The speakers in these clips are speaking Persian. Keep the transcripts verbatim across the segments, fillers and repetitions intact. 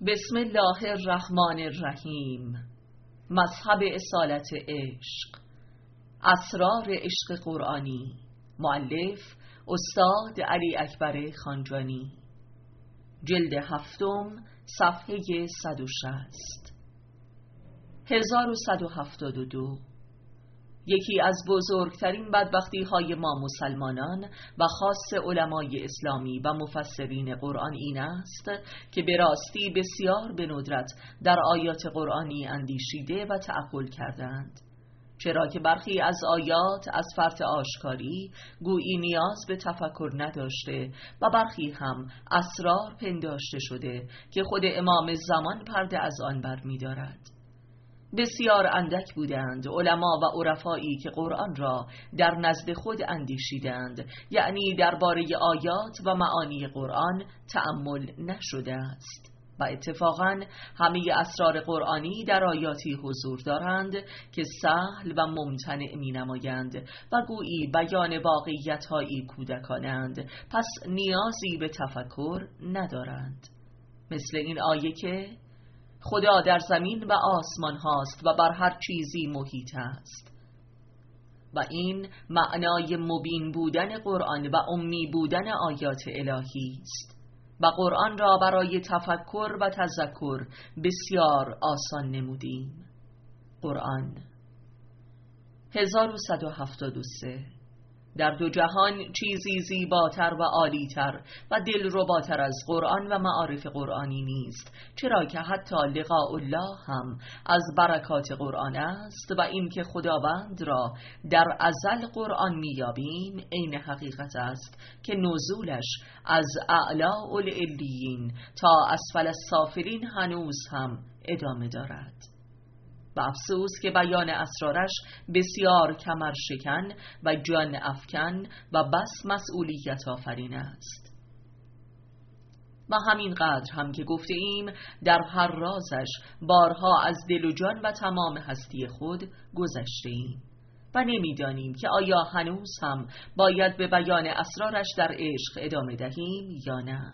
بسم الله الرحمن الرحیم. مذهب اصالت عشق، اسرار عشق قرآنی. مؤلف استاد علی اکبر خانجانی. جلد هفتم، صفحه صد و شصت. هزار و صد و هفتاد و دو. یکی از بزرگترین بدبختی های ما مسلمانان و خاص علمای اسلامی و مفسرین قرآن این است که به راستی بسیار به ندرت در آیات قرآنی اندیشیده و تأمل کردند، چرا که برخی از آیات از فرط آشکاری گویی نیاز به تفکر نداشته و برخی هم اسرار پنداشته شده که خود امام زمان پرده از آن بر می دارد. بسیار اندک بودند علما و عرفایی که قرآن را در نزد خود اندیشیدند، یعنی درباره آیات و معانی قرآن تأمل نشده است. و اتفاقاً همه اسرار قرآنی در آیاتی حضور دارند که سهل و ممتنع می نمایند و گویی بیان واقعیت‌هایی کودکانند، پس نیازی به تفکر ندارند. مثل این آیه که خدا در زمین و آسمان هاست و بر هر چیزی محیط است. و این معنای مبین بودن قرآن و امی بودن آیات الهی است و قرآن را برای تفکر و تذکر بسیار آسان نمودیم. قرآن. هزار و صد و هفتاد و سه. در دو جهان چیزی زیباتر و عالیتر و دلرباتر از قرآن و معارف قرآنی نیست، چرا که حتی لقاء الله هم از برکات قرآن است و این که خداوند را در ازل قرآن میابیم عین حقیقت است که نزولش از اعلی العلیین تا اسفل السافلین هنوز هم ادامه دارد. و افسوس که بیان اسرارش بسیار کمر شکن و جان افکن و بس مسئولیت آفرین است. و همین قدر هم که گفته ایم در هر رازش بارها از دل و جان و تمام هستی خود گذشته ایم و نمیدانیم که آیا هنوز هم باید به بیان اسرارش در عشق ادامه دهیم یا نه.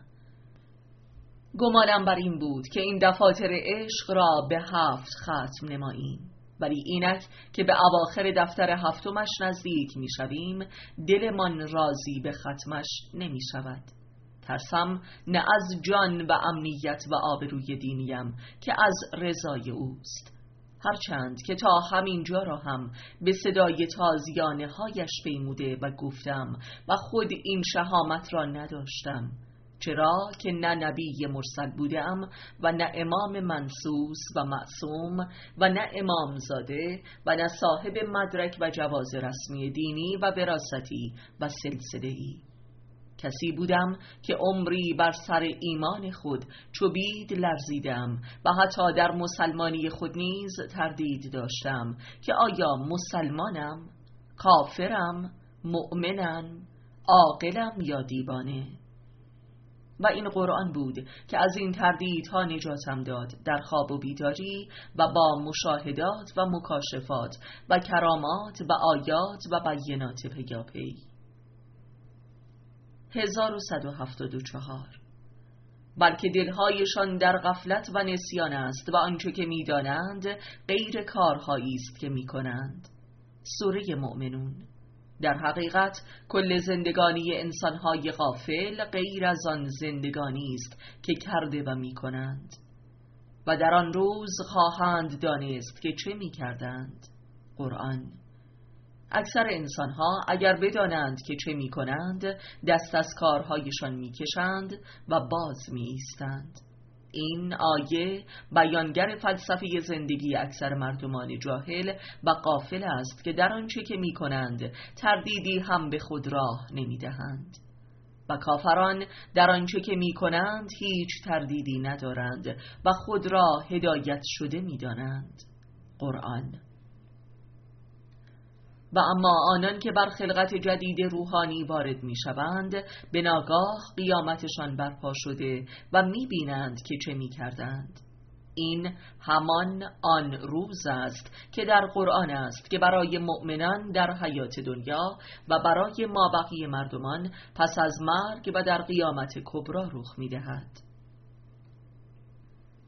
گمانم بر این بود که این دفاتر عشق را به هفت ختم نماییم، ولی اینک که به اواخر دفتر هفتمش نزدیک می شویم دلمان راضی به ختمش نمی شود. ترسم نه از جان و امنیت و آبروی دینیم که از رضای اوست، هرچند که تا همین جا را هم به صدای تازیانه هایش پیموده و گفتم و خود این شهامت را نداشتم، چرا که نه نبی مرسل بودم و نه امام منصوص و معصوم و نه امامزاده و نه صاحب مدرک و جواز رسمی دینی و وراثتی و سلسله‌ای. کسی بودم که عمری بر سر ایمان خود چو بید لرزیدم و حتی در مسلمانی خود نیز تردید داشتم که آیا مسلمانم، کافرم، مؤمنم، عاقلم یا دیوانه. و این قرآن بود که از این تردیدها نجاتم داد در خواب و بیداری و با مشاهدات و مکاشفات و کرامات و آیات و بینات پیاپی. هزار و صد و هفتاد و چهار. بلکه دلهایشان در غفلت و نسیان است و آنچه که می‌دانند غیر کارهایی است که می‌کنند. سوره مؤمنون. در حقیقت کل زندگانی انسانهای غافل غیر از آن زندگانی است که کرده و می کنند و در آن روز خواهند دانست که چه می کردند. قرآن. اکثر انسانها اگر بدانند که چه می کنند دست از کارهایشان می کشند و باز می ایستند. این آیه بیانگر فلسفه زندگی اکثر مردمان جاهل و غافل است که در آنچه که می کنند تردیدی هم به خود راه نمی دهند و کافران در آنچه که می کنند هیچ تردیدی ندارند و خود را هدایت شده می دانند. قرآن. و اما آنان که بر خلقت جدید روحانی وارد می شوند به ناگاه قیامتشان برپا شده و می بینند که چه می کردند. این همان آن روز است که در قرآن است که برای مؤمنان در حیات دنیا و برای مابقی مردمان پس از مرگ و در قیامت کبری رخ می دهد.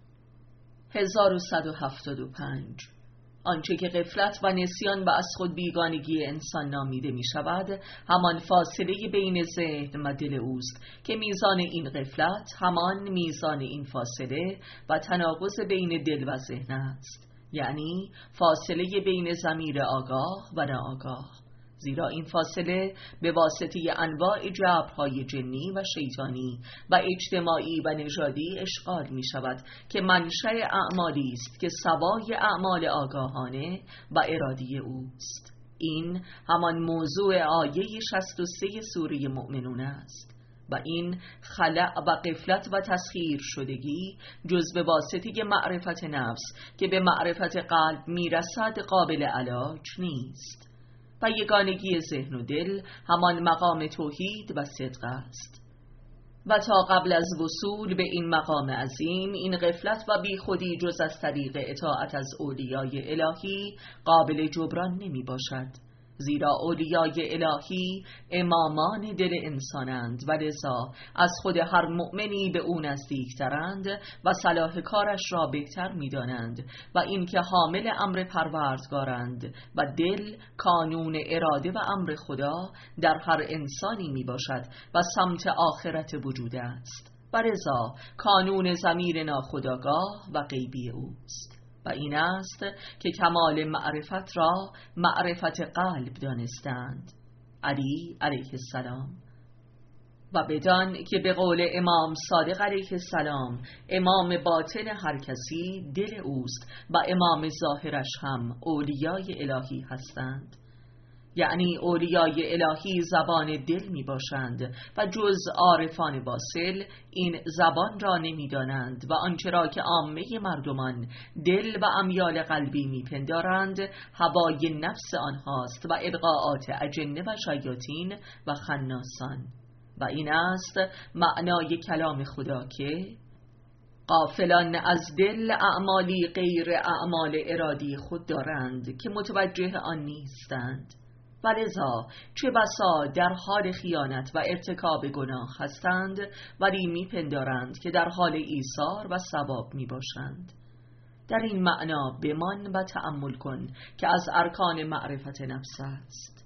هزار و صد و هفتاد و پنج. آنچه که غفلت و نسیان و از خود بیگانگی انسان نامیده می شود همان فاصله بین ذهن و دل اوست که میزان این غفلت همان میزان این فاصله و تناقض بین دل و ذهن است، یعنی فاصله بین ضمیر آگاه و ناآگاه، زیرا این فاصله به واسطه انواع جبرهای جنی و شیطانی و اجتماعی و نژادی اشغال می شود که منشأ اعمالی است که سوای اعمال آگاهانه و ارادی اوست. این همان موضوع آیه شصت و سه سوره مؤمنون است و این خلأ و غفلت و تسخیر شدگی جز به واسطه معرفت نفس که به معرفت قلب می رسد قابل علاج نیست و یگانگی ذهن و دل همان مقام توحید و صدق است و تا قبل از وصول به این مقام عظیم این غفلت و بیخودی جز از طریق اطاعت از اولیای الهی قابل جبران نمی باشد، زیرا اولیای الهی امامان دل انسانند و لذا از خود هر مؤمنی به او نزدیکترند و صلاح کارش را بهتر می‌دانند و اینکه حامل امر پروردگارند و دل کانون اراده و امر خدا در هر انسانی می باشد و سمت آخرت وجود است و لذا کانون ضمیر ناخودآگاه و غیبی اوست و این است که کمال معرفت را معرفت قلب دانستند. علی علیه السلام. و بدان که به قول امام صادق علیه السلام امام باطن هر کسی دل اوست و امام ظاهرش هم اولیای الهی هستند، یعنی اولیای الهی زبان دل می باشند و جز عارفان واصل این زبان را نمی دانند و آنچه را که عامه مردمان دل و امیال قلبی می پندارند هوای نفس آنهاست و ابغاءات اجنه و شیاطین و خناسان. و این است معنای کلام خدا که غافلان از دل اعمالی غیر اعمال ارادی خود دارند که متوجه آن نیستند و لذا چه بسا در حال خیانت و ارتکاب گناه هستند ولی میپندارند که در حال ایثار و ثواب میباشند. در این معنا بمان و تأمل کن که از ارکان معرفت نفس است.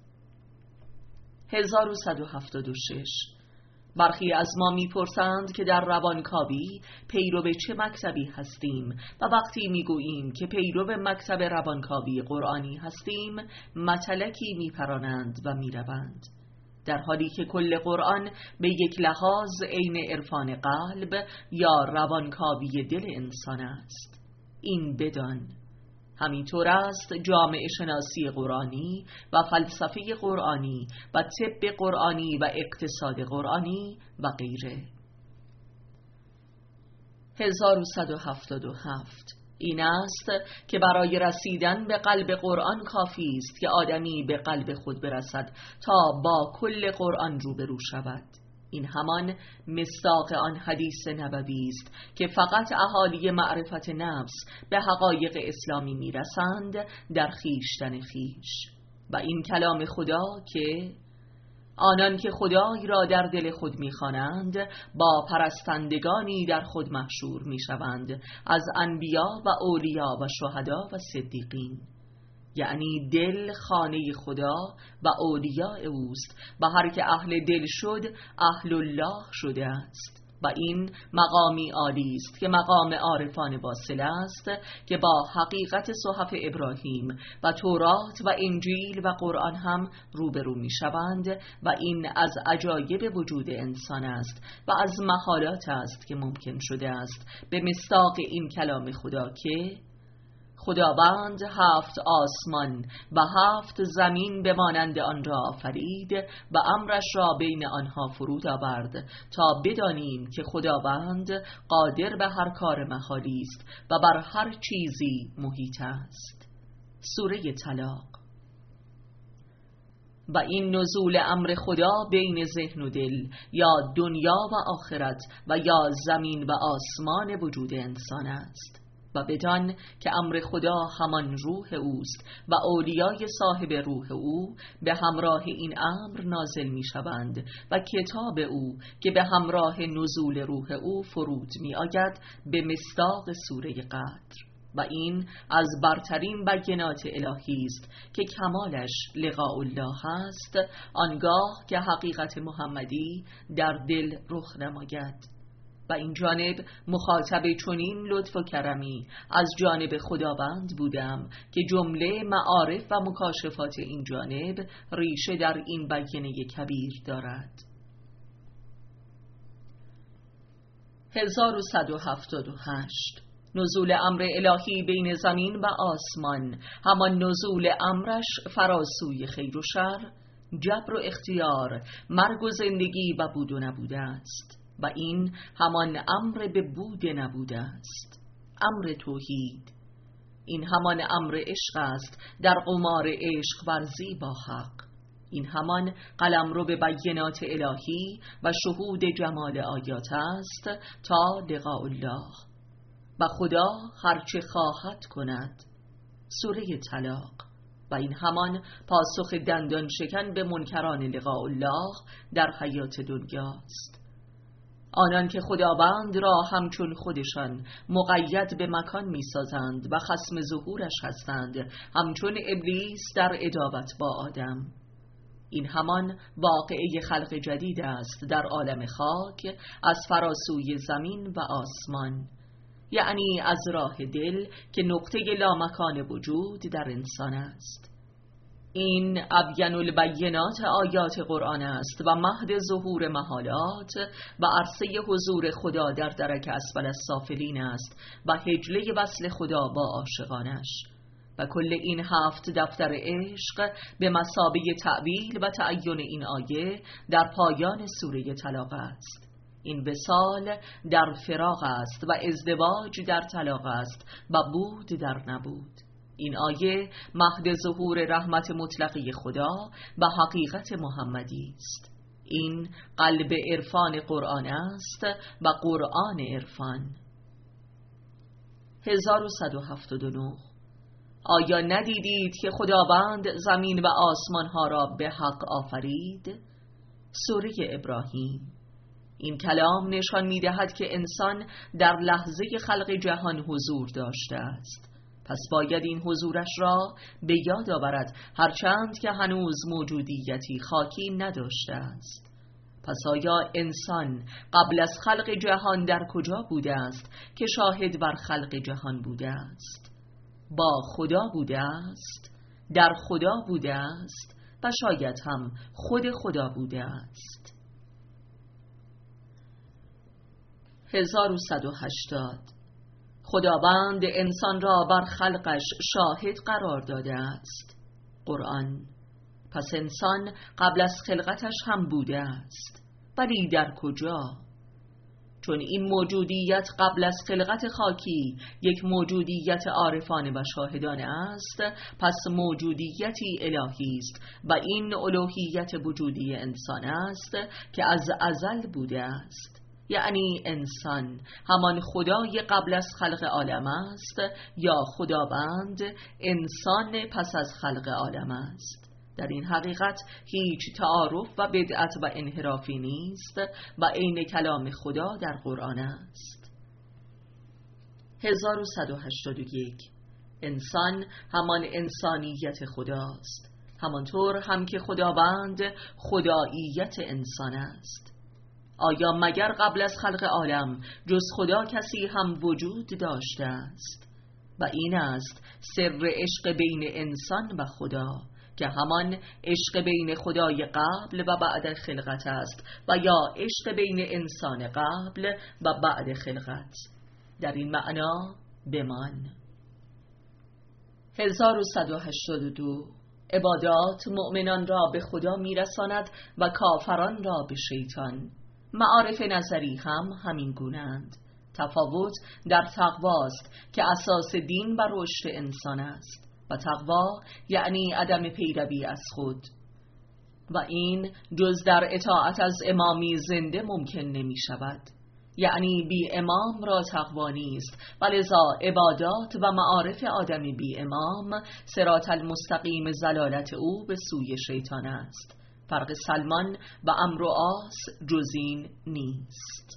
هزار و صد و هفتاد و شش. برخی از ما میپرسند که در روانکاوی پیرو چه مکتبی هستیم و وقتی میگوییم که پیرو مکتب روانکاوی قرآنی هستیم متلکی میپرانند و میروند، در حالی که کل قرآن به یک لحاظ عین عرفان قلب یا روانکاوی دل انسان است. این بدان همینطور است جامعه شناسی قرآنی و فلسفه قرآنی و طب قرآنی و اقتصاد قرآنی و غیره. هزار و صد و هفتاد و هفت. این است که برای رسیدن به قلب قرآن کافی است که آدمی به قلب خود برسد تا با کل قرآن روبرو شود. این همان مصداق آن حدیث نبوی است که فقط اهالی معرفت نفس به حقایق اسلامی میرسند در خیشتن خیش. و این کلام خدا که آنان که خدای را در دل خود می‌خوانند با پرستندگانی در خود محشور می‌شوند از انبیا و اولیا و شهدا و صدیقین، یعنی دل خانه خدا و اولیاء اوست و هر که اهل دل شد اهل الله شده است و این مقامی عالی است که مقام عارفان واصل است که با حقیقت صحف ابراهیم و تورات و انجیل و قرآن هم روبرو می شوند و این از عجایب وجود انسان است و از محالات است که ممکن شده است به مصداق این کلام خدا که خداوند هفت آسمان و هفت زمین بمانند آن را آفرید و امرش را بین آنها فرود آورد تا بدانیم که خداوند قادر به هر کار محالی است و بر هر چیزی محیط است. سوره طلاق. و این نزول امر خدا بین ذهن و دل یا دنیا و آخرت و یا زمین و آسمان وجود انسان است. و بدان که امر خدا همان روح اوست و اولیای صاحب روح او به همراه این امر نازل می شوند و کتاب او که به همراه نزول روح او فرود می آید به مصداق سوره قدر. و این از برترین بینات الهی است که کمالش لقاء الله است، آنگاه که حقیقت محمدی در دل رخ نماید. و این جانب مخاطب چنین لطف و کرمی از جانب خداوند بودم که جمله معارف و مکاشفات این جانب ریشه در این بیانه کبیر دارد. هزار و صد و هفتاد و هشت. نزول امر الهی بین زمین و آسمان، همان نزول امرش فراسوی خیر و شر، جبر و اختیار، مرگ و زندگی و بود و نبوده است. و این همان امر به بود نبوده است، امر توحید. این همان امر عشق است در قمار عشق ورزی با حق. این همان قلمرو به بینات الهی و شهود جمال آیات است تا لقاء الله. و خدا هرچه خواهد کند. سوره طلاق. و این همان پاسخ دندان شکن به منکران لقاء الله در حیات دنیاست. آنان که خداوند را همچون خودشان مقید به مکان می سازند و خصم ظهورش هستند، همچون ابلیس در عداوت با آدم. این همان واقعه خلق جدید است در عالم خاک از فراسوی زمین و آسمان، یعنی از راه دل که نقطه لامکان وجود در انسان است. این ابین البینات آیات قرآن است و مهد ظهور محالات و عرصه حضور خدا در درک اسفل السافلین است و حجله وصل خدا با عاشقانش. و کل این هفت دفتر عشق به مثابه تأویل و تعین این آیه در پایان سوره طلاق است. این وصال در فراق است و ازدواج در طلاق است و بود در نبود. این آیه مهد ظهور رحمت مطلقی خدا و حقیقت محمدی است. این قلب عرفان قرآن است و قرآن عرفان. هزار و صد و هفتاد و نه. آیا ندیدید که خداوند زمین و آسمان ها را به حق آفرید؟ سوره ابراهیم. این کلام نشان می دهد که انسان در لحظه خلق جهان حضور داشته است. پس باید این حضورش را به یاد آورد، هرچند که هنوز موجودیتی خاکی نداشته است. پس آیا انسان قبل از خلق جهان در کجا بوده است که شاهد بر خلق جهان بوده است؟ با خدا بوده است، در خدا بوده است و شاید هم خود خدا بوده است. هزار و صد و هشتاد. خداوند انسان را بر خلقش شاهد قرار داده است. قرآن. پس انسان قبل از خلقتش هم بوده است، ولی در کجا؟ چون این موجودیت قبل از خلقت خاکی یک موجودیت عارفانه و شاهدانه است، پس موجودیتی الهی است و این الوهیت وجودی انسان است که از ازل بوده است. یعنی انسان همان خدای قبل از خلق عالم است یا خداوند انسان پس از خلق عالم است. در این حقیقت هیچ تعارف و بدعت و انحرافی نیست و عین کلام خدا در قرآن است. هزار و صد و هشتاد و یک. انسان همان انسانیت خداست، همانطور هم که خداوند خداییت انسان است. آیا مگر قبل از خلق عالم جز خدا کسی هم وجود داشته است؟ و این است سر عشق بین انسان و خدا، که همان عشق بین خدای قبل و بعد خلقت است و یا عشق بین انسان قبل و بعد خلقت. در این معنا بمان. هزار و صد و هشتاد و دو. عبادات مؤمنان را به خدا میرساند و کافران را به شیطان. معارف نظری هم همین گونه‌اند. تفاوت در تقواست که اساس دین و رشد انسان است و تقوا یعنی عدم پیروی از خود، و این جز در اطاعت از امامی زنده ممکن نمی شود. یعنی بی امام را تقوا نیست، ولذا عبادات و معارف آدمی بی امام صراط المستقیم زلالت او به سوی شیطان است. فرق سلمان و عمرو و عاص جز این نیست.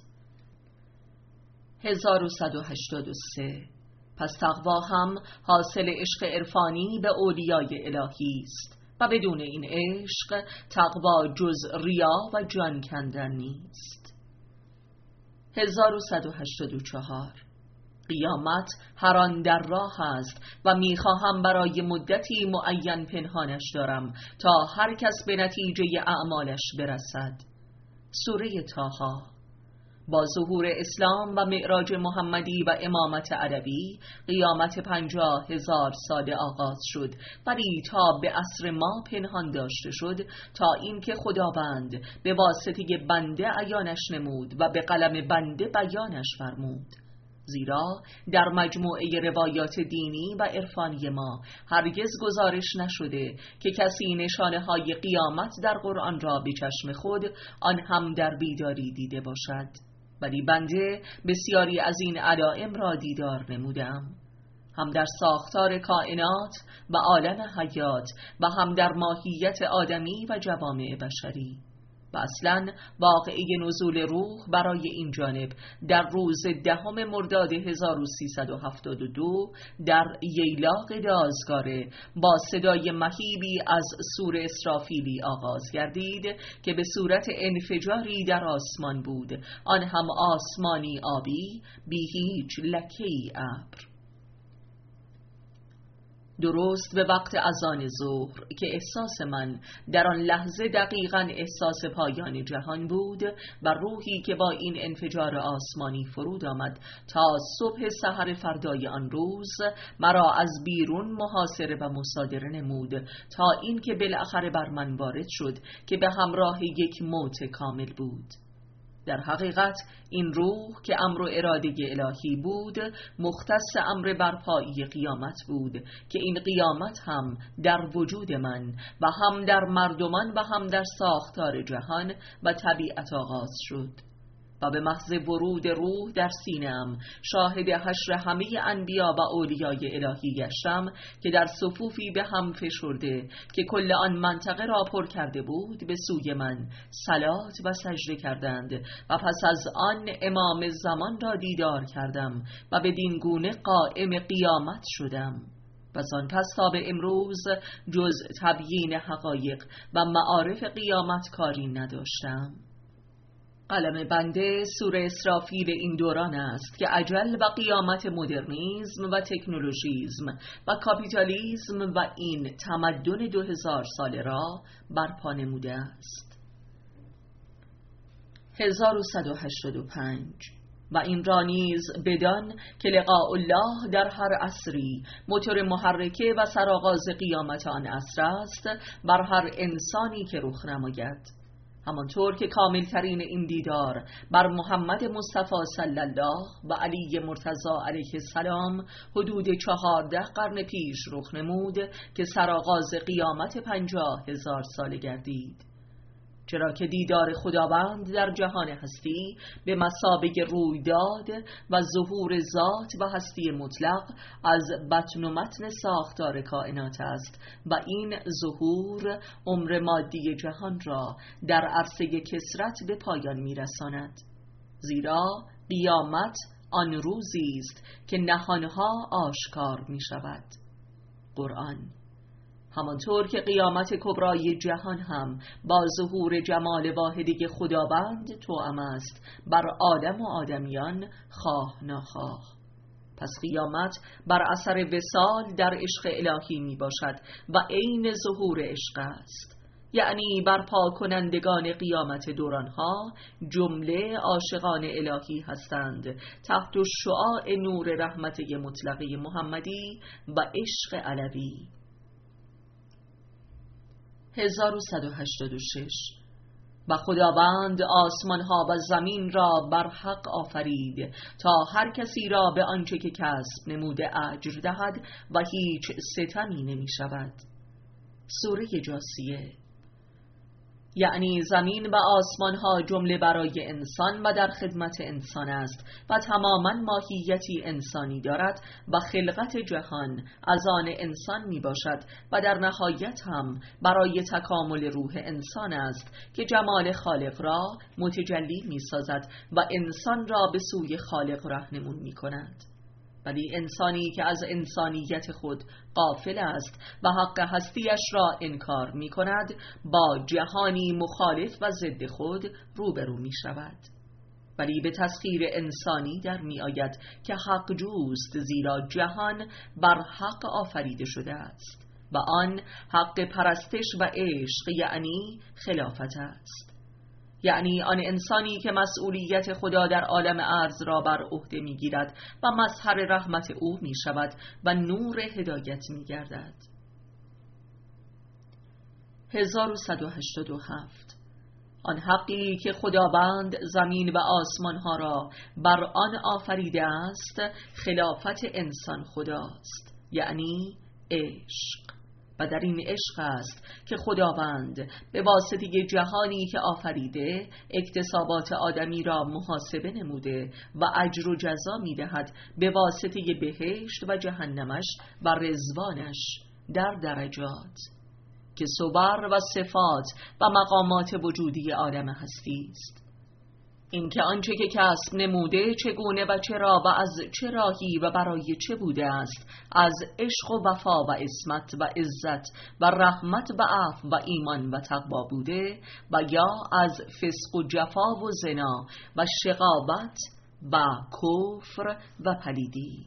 هزار و صد و هشتاد و سه. پس تقوا هم حاصل عشق عرفانی به اولیای الهی است و بدون این عشق تقوا جز ریا و جان کندن نیست. هزار و صد و هشتاد و چهار. قیامت هر آن در راه است و میخواهم برای مدتی معین پنهانش دارم تا هر کس به نتیجه اعمالش برسد. سوره طه. با ظهور اسلام و معراج محمدی و امامت عربی قیامت پنجاه هزار سال آغاز شد، ولی تا به عصر ما پنهان داشته شد تا اینکه خداوند به واسطه بنده عیانش نمود و به قلم بنده بیانش فرمود. زیرا در مجموعه روایات دینی و عرفانی ما هرگز گزارش نشده که کسی نشانه های قیامت در قرآن را به چشم خود آن هم در بیداری دیده باشد، ولی بنده بسیاری از این علائم را دیدار نمودم، هم در ساختار کائنات و عالم حیات و هم در ماهیت آدمی و جوامع بشری. و اصلا واقعه نزول روح برای این جانب در روز دهم مرداد هزار و سیصد و هفتاد و دو در ییلاق دازگاره با صدای مهیبی از سور اسرافیلی آغاز گردید که به صورت انفجاری در آسمان بود، آن هم آسمانی آبی بی هیچ لکه‌ای ابر. درست به وقت اذان ظهر که احساس من در آن لحظه دقیقاً احساس پایان جهان بود و روحی که با این انفجار آسمانی فرود آمد تا صبح سحر فردای آن روز مرا از بیرون محاصره و مصادره نمود تا این که بالاخره بر من وارد شد که به همراه یک موت کامل بود. در حقیقت این روح که امر و اراده الهی بود مختص امر برپایی قیامت بود که این قیامت هم در وجود من و هم در مردمان و هم در ساختار جهان و طبیعت آغاز شد و به محض ورود روح در سینه‌ام شاهد حشر همه انبیا و اولیای الهی گشتم که در صفوفی به هم فشرده که کل آن منطقه را پر کرده بود به سوی من صلات و سجده کردند و پس از آن امام زمان را دیدار کردم و بدین گونه قائم قیامت شدم و زان پس تا به امروز جز تبیین حقایق و معارف قیامت کاری نداشتم. قلم بنده سوره اسرافیل این دوران است که اجل و قیامت مدرنیزم و تکنولوژیزم و کاپیتالیزم و این تمدن دو هزار ساله را برپا نموده است. هزار و صد و هشتاد و پنج. و این را نیز بدان که لقاء الله در هر عصری موتور محرکه و سرآغاز قیامت آن عصر است بر هر انسانی که رخ نماید، همانطور که کاملترین این دیدار بر محمد مصطفی صلی الله و علی مرتضی علیه السلام حدود چهارده قرن پیش رخ نمود که سرآغاز قیامت پنجاه هزار ساله گردید. چرا که دیدار خداوند در جهان هستی به مثابه رویداد و ظهور ذات و هستی مطلق از بطن و متن ساختار کائنات است و این ظهور عمر مادی جهان را در عرصه کثرت به پایان می‌رساند. زیرا قیامت آن روزی است که نهانها آشکار می‌شود. قرآن. همانطور که قیامت کبرای جهان هم با ظهور جمال واحدی خداوند توأم است بر آدم و آدمیان خواه ناخواه. پس قیامت بر اثر وصال در عشق الهی می باشد و عین ظهور عشق است، یعنی برپا کنندگان قیامت دورانها جمله عاشقان الهی هستند تحت شعاع نور رحمت مطلقه محمدی و عشق علوی. هزار و صد و هشتاد و شش. و خداوند آسمان ها و زمین را بر حق آفرید تا هر کسی را به آنچه که کسب نموده اجر دهد و هیچ ستمی نمی شود. سوره جاثیه. یعنی زمین و آسمان ها جمله برای انسان و در خدمت انسان است و تماما ماهیتی انسانی دارد و خلقت جهان از آن انسان می باشد و در نهایت هم برای تکامل روح انسان است که جمال خالق را متجلی می سازد و انسان را به سوی خالق راهنمون می کند. ولی انسانی که از انسانیت خود غافل است و حق هستیش را انکار می کند با جهانی مخالف و ضد خود روبرو می شود. ولی به تسخیر انسانی در می آید که حق جوست، زیرا جهان بر حق آفریده شده است و آن حق پرستش و عشق، یعنی خلافت است. یعنی آن انسانی که مسئولیت خدا در عالم ارض را بر عهده می گیرد و مظهر رحمت او می شود و نور هدایت می گردد. هزار و صد و هشتاد و هفت. آن حقی که خداوند زمین و آسمان ها را بر آن آفریده است خلافت انسان خداست، یعنی عشق. و در این عشق است که خداوند به واسطه جهانی که آفریده اکتسابات آدمی را محاسبه نموده و اجر و جزا می دهد به واسطه بهشت و جهنمش و رضوانش در درجات که صور و صفات و مقامات وجودی عالم هستی است. این که آنچه که کسب نموده چگونه و چرا و از چه راهی و برای چه بوده است، از عشق و وفا و عصمت و عزت و رحمت و عفو و ایمان و تقوا بوده و یا از فسق و جفا و زنا و شقاوت و کفر و پلیدی.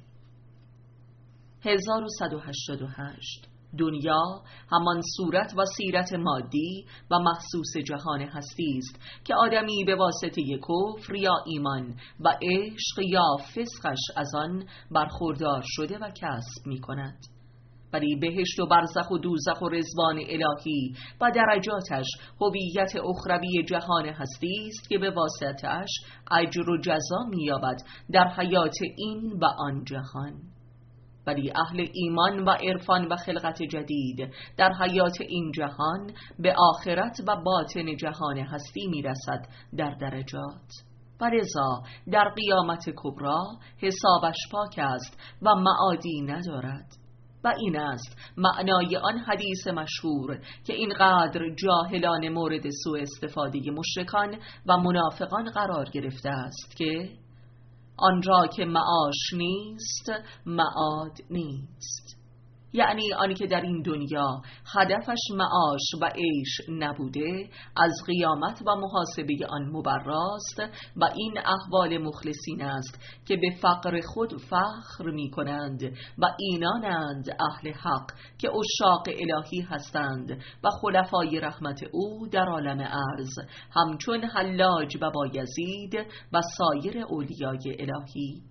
هزار و صد و هشتاد و هشت. دنیا همان صورت و سیرت مادی و محسوس جهان هستی است که آدمی به واسطه کفر یا ایمان و عشق یا فسقش از آن برخوردار شده و کسب می کند. ولی بهشت و برزخ و دوزخ و رضوان الهی و درجاتش هویت اخروی جهان هستی است که به واسطه‌اش اجر و جزا می یابد در حیات این و آن جهان. ولی اهل ایمان و عرفان و خلقت جدید در حیات این جهان به آخرت و باطن جهان هستی می رسد در درجات و لذا در قیامت کبری حسابش پاک است و معادی ندارد. و این است معنای آن حدیث مشهور که اینقدر جاهلان مورد سوء استفاده مشرکان و منافقان قرار گرفته است که آن را که معاش نیست معاد نیست، یعنی آنی که در این دنیا هدفش معاش و عیش نبوده از قیامت و محاسبه آن مبراست و این احوال مخلصین است که به فقر خود فخر می کنند و اینانند اهل حق که عشاق الهی هستند و خلفای رحمت او در عالم ارض همچون حلاج و بایزید و سایر اولیای الهی.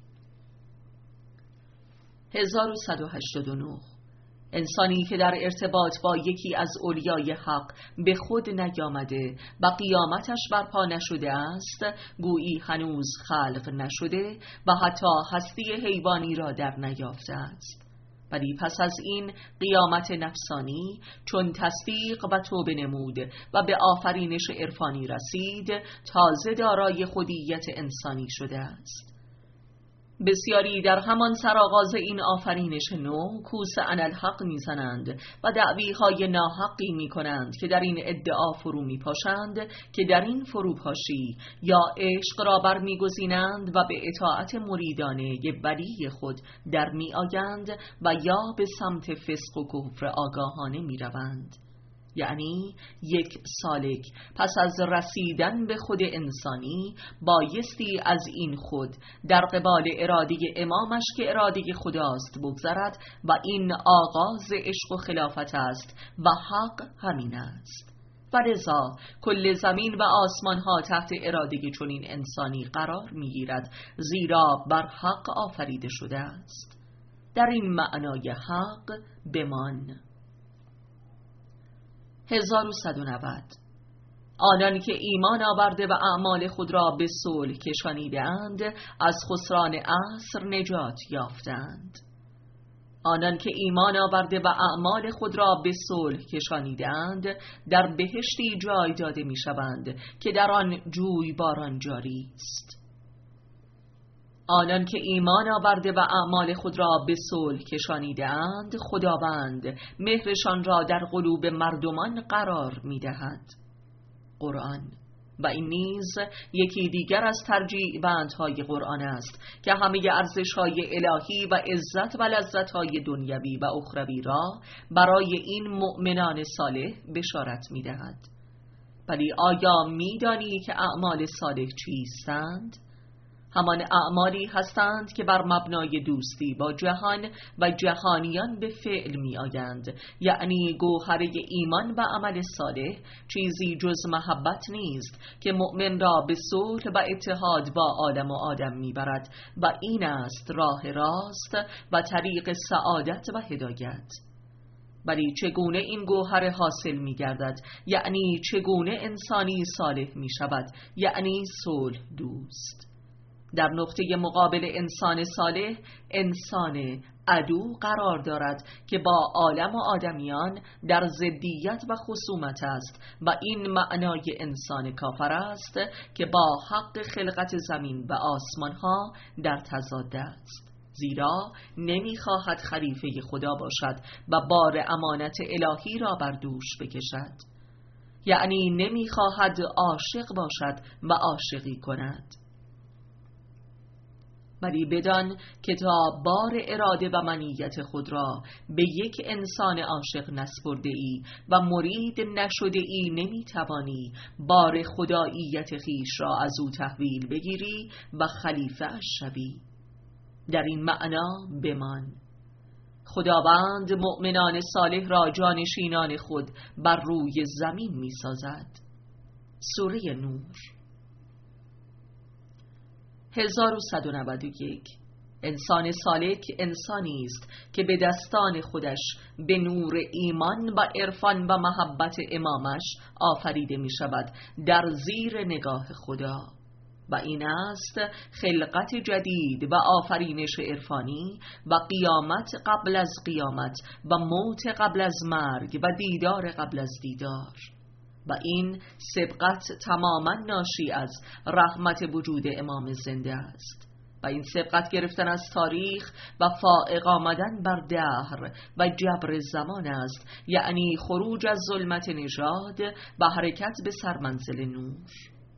هزار و صد و هشتاد و نه. انسانی که در ارتباط با یکی از اولیای حق به خود نیامده و قیامتش برپا نشده است، گویی هنوز خلق نشده و حتی هستی حیوانی را در نیافته است. ولی پس از این قیامت نفسانی چون تصدیق و توبه نمود و به آفرینش عرفانی رسید، تازه دارای خودیت انسانی شده است. بسیاری در همان سرآغاز این آفرینش نو کوس انالحق میزنند و دعویهای ناحقی میکنند که در این ادعا فرو میپاشند که در این فروپاشی یا عشق را برمیگزینند و به اطاعت مریدانه ولی خود در میآیند و یا به سمت فسق و کفر آگاهانه میروند. یعنی یک سالک پس از رسیدن به خود انسانی بایستی از این خود در قبال اراده امامش که اراده خداست بگذرد و این آغاز عشق و خلافت است و حق همین است. و لذا کل زمین و آسمان ها تحت اراده چنین انسانی قرار می گیرد، زیرا بر حق آفریده شده است. در این معنای حق بمان. هزار و صد و نود. آنان که ایمان آورده و اعمال خود را به صلح کشانیده اند از خسران عصر نجات یافتند. آنان که ایمان آورده و اعمال خود را به صلح کشانیدند در بهشتی جای داده می شوند که در آن جویباران جاری است. آنان که ایمان آورده و اعمال خود را به صلح کشانیدند خداوند مهرشان را در قلوب مردمان قرار می دهد. قرآن. و این نیز یکی دیگر از ترجیع بندهای قرآن است که همه ارزش‌های الهی و عزت و لذت‌های دنیوی و اخروی را برای این مؤمنان صالح بشارت می‌دهد. ولی آیا می‌دانی که اعمال صالح چیستند؟ همان اعمالی هستند که بر مبنای دوستی با جهان و جهانیان به فعل می آیند، یعنی گوهره ایمان و عمل صالح چیزی جز محبت نیست که مؤمن را به صلح و اتحاد با عالم و آدم می برد و این است راه راست و طریق سعادت و هدایت. ولی چگونه این گوهر حاصل می گردد؟ یعنی چگونه انسانی صالح می شود؟ یعنی صلح دوست. در نقطه مقابل انسان صالح انسان عدو قرار دارد که با عالم و آدمیان در ضدیت و خصومت است و این معنای انسان کافر است که با حق خلقت زمین و آسمان ها در تضاد است، زیرا نمیخواهد خلیفه خدا باشد و بار امانت الهی را بر دوش بکشد، یعنی نمیخواهد عاشق باشد و عاشقی کند. ولی بدان که تا بار اراده و منیت خود را به یک انسان عاشق نسپرده ای و مرید نشده ای نمی توانی بار خداییت خیش را از او تحویل بگیری و خلیفه اش شوی. در این معنا بمان. خداوند مؤمنان صالح را جانشینان خود بر روی زمین می سازد. سوره نور. هزار و صد و نود و یک. انسان سالک انسانی است که به دستان خودش به نور ایمان و عرفان و محبت امامش آفریده می شود در زیر نگاه خدا، و این است خلقت جدید و آفرینش عرفانی و قیامت قبل از قیامت و موت قبل از مرگ و دیدار قبل از دیدار. و این سبقت تماما ناشی از رحمت وجود امام زنده است و این سبقت گرفتن از تاریخ و فائق آمدن بر دهر و جبر زمان است، یعنی خروج از ظلمت نژاد و حرکت به سرمنزل نور.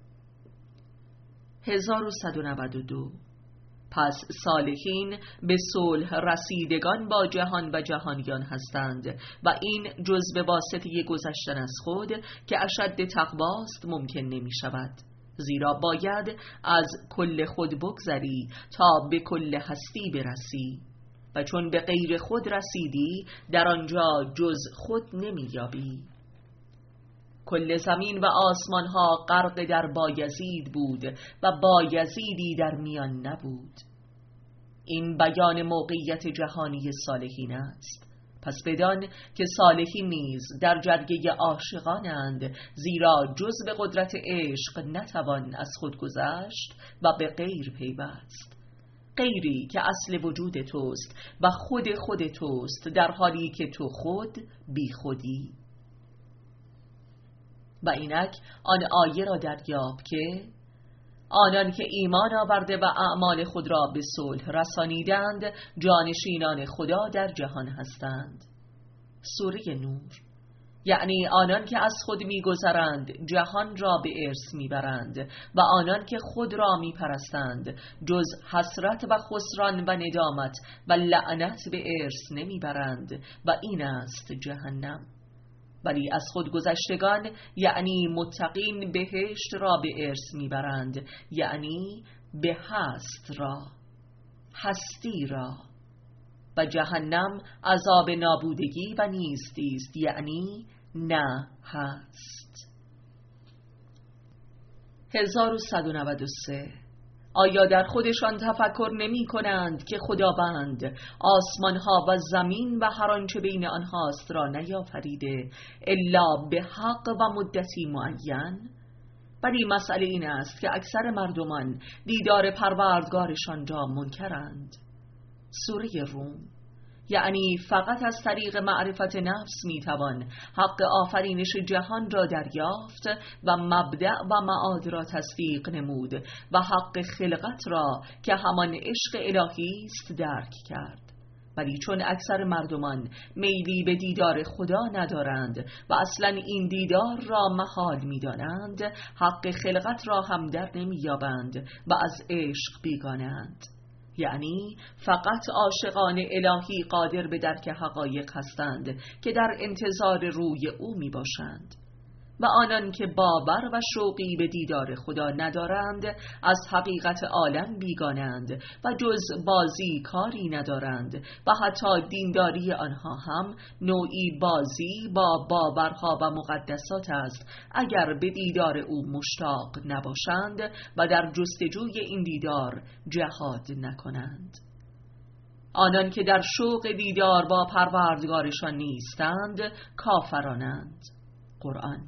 هزار و صد و نود و دو. پس صالحین به صلح رسیدگان با جهان و جهانیان هستند و این جز به واسطه گذشتن از خود که اشد تقواست ممکن نمی شود، زیرا باید از کل خود بگذری تا به کل هستی برسی و چون به غیر خود رسیدی در آنجا جز خود نمی یابی. کل زمین و آسمان ها غرق در بایزید بود و بایزیدی در میان نبود. این بیان موقعیت جهانی صالحین است. پس بدان که صالحین نیز در جرگه عاشقانند، زیرا جز به قدرت عشق نتوان از خود گذشت و به غیر پیوست، غیری که اصل وجود توست و خود خود توست در حالی که تو خود بی خودی. و اینک آن آیه را دریاب که آنان که ایمان آورده و اعمال خود را به صلح رسانیدند جانشینان خدا در جهان هستند. سوره نور. یعنی آنان که از خود می‌گذرند جهان را به ارث می‌برند و آنان که خود را می‌پرستند جز حسرت و خسران و ندامت و لعنت به ارث نمی‌برند و این است جهنم. ولی از خود گذشتگان یعنی متقین بهشت را به ارث میبرند، یعنی به هست را، هستی را، و جهنم عذاب نابودگی و نیستی است، یعنی نه هست. هزار و صد و نود و سه. آیا در خودشان تفکر نمی کنند که خداوند آسمانها و زمین و هر آنچه بین آنهاست را نیافریده الا به حق و مدتی معین؟ ولی مسئله این است که اکثر مردمان دیدار پروردگارشان را منکرند. سوره روم. یعنی فقط از طریق معرفت نفس میتوان حق آفرینش جهان را دریافت و مبدأ و معاد را تصدیق نمود و حق خلقت را که همان عشق الهی است درک کرد. ولی چون اکثر مردمان میلی به دیدار خدا ندارند و اصلا این دیدار را محال می‌دانند، حق خلقت را هم در نمی‌یابند و از عشق بیگانه‌اند. یعنی فقط عاشقان الهی قادر به درک حقایق هستند که در انتظار روی او میباشند و آنان که باور و شوقی به دیدار خدا ندارند از حقیقت عالم بیگانند و جز بازی کاری ندارند و حتی دینداری آنها هم نوعی بازی با باورها و مقدسات است اگر به دیدار او مشتاق نباشند و در جستجوی این دیدار جهاد نکنند. آنان که در شوق دیدار با پروردگارشان نیستند کافرانند. قرآن.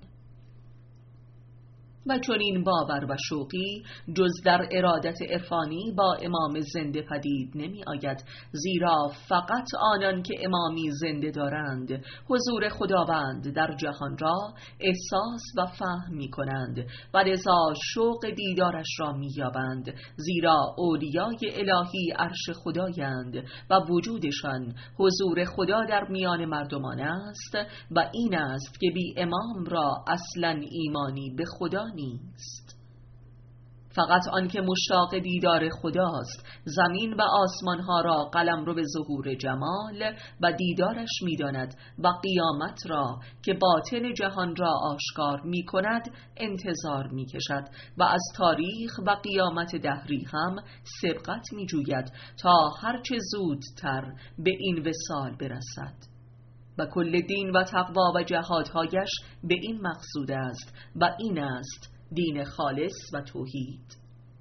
و چون این باور و شوقی جز در ارادت عرفانی با امام زنده پدید نمی آید، زیرا فقط آنان که امامی زنده دارند حضور خداوند در جهان را احساس و فهم می کنند و لذا شوق دیدارش را می یابند، زیرا اولیای الهی عرش خدایند و وجودشان حضور خدا در میان مردمان است و این است که بی امام را اصلا ایمانی به خدا نیست. فقط آن که مشتاق دیدار خداست زمین و آسمان ها را قلمرو به ظهور جمال و دیدارش می‌داند و قیامت را که باطن جهان را آشکار می کند انتظار می کشد و از تاریخ و قیامت دهری هم سبقت می جوید تا هرچه زودتر به این وصال برسد. و کل دین و تقوا و جهادهایش به این مقصود است و این است دین خالص و توحید.